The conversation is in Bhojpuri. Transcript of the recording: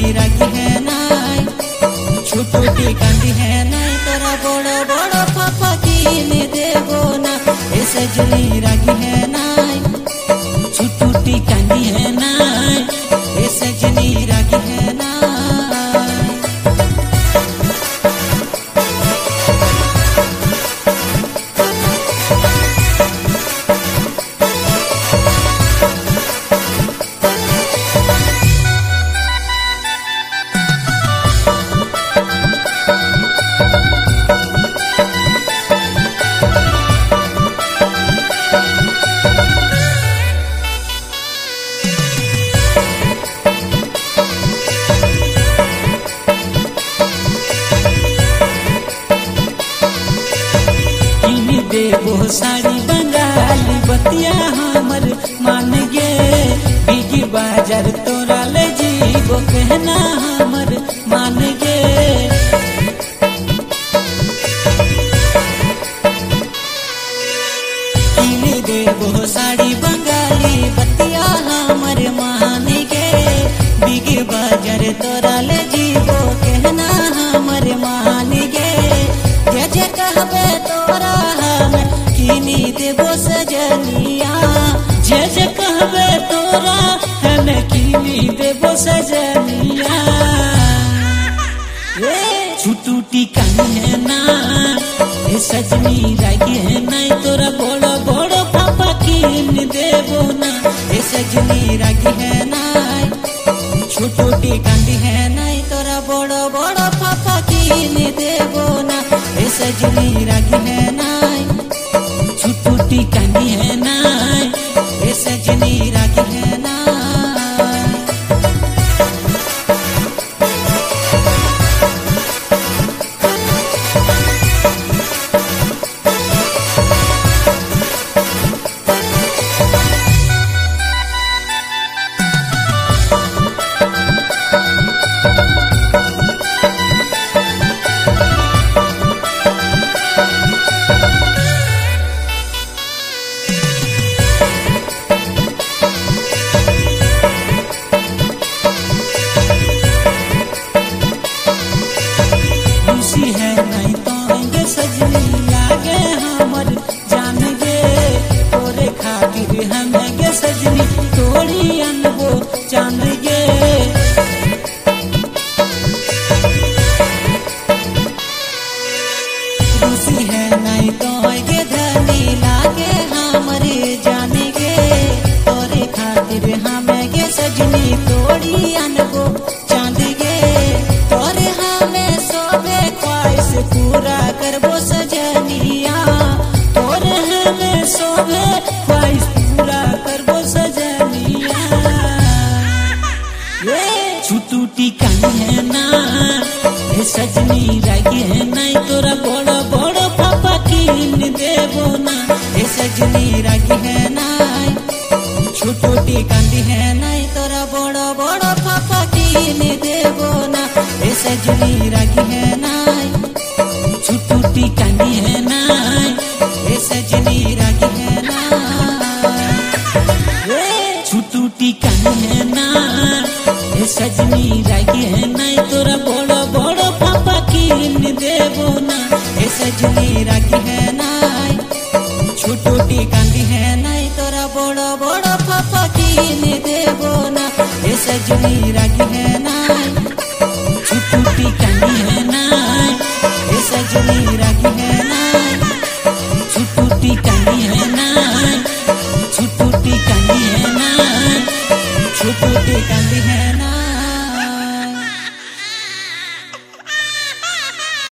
रागी है नाई छुटुटी कांदी है नाई तोरा बड़ बड़ पापा कीने देबो ना ए सजनी रागी है नाई छुटुटी कांदी है नाई ए सजनी रागी है नाई। देबो साड़ी बंगाली बतिया हमर मान गे बिगी बाजार तोरा ले जीबो कहना हमर मान गे किने देबो साड़ी बंगाली बतिया हमर मान गे बिगी बाजार तोरा ले जीबो कहना हमर मान गे जे कहबे तोरा कीनी देबो सजनिया जे कहबे तोरा हमें कीनी देबो सजनिया छुटुटी कानी है ना ए सजनी रागी है ना तोरा बड़ बड़ पापा कीन देबो ना ए सजनी रागी है ना छुटुटी कांदी है ना तोरा बड़ बड़ पापा कीन देबो ना ए सजनी रागी है ना छुटुटी कांदी है ना ए सजनी रागी है ना। है नहीं तो आएंगे सजनी आगे हमर जान गे तोरे खातिर हम गे सजनी तोड़ी अनबो चांद गे खुशी है नहीं तो आएंगे धनी लागे हमर जान गे तोरे खातिर हम गे सजनी तोड़ी अनबो चांद गे तोरे हमें सोबे ख्वाहिश पूरा करबो सजनिया तोरे हमें सोबे ख्वाहिश पूरा करबो सजनिया छुटुटी कानी है ना ए सजनी रागी है ना तोरा बड़ बड़ पापा कीन देबो ना ए सजनी रागी है ना छुटुटी कांदी है ना तोरा बड़ बड़ पापा कीन देबो ना ए सजनी रागी है ना छुटुटी कांदी है ना ए सजनी रागी है ना छुटुटी कांदी है ना ए सजनी रागी है ना तोरा बड़ बड़ पापा कीन देबो ना ए सजनी रागी है ना छुटुटी कांदी है ना तोरा बड़ बड़ पापा कीन देबो ना ए सजनी रागी है ना।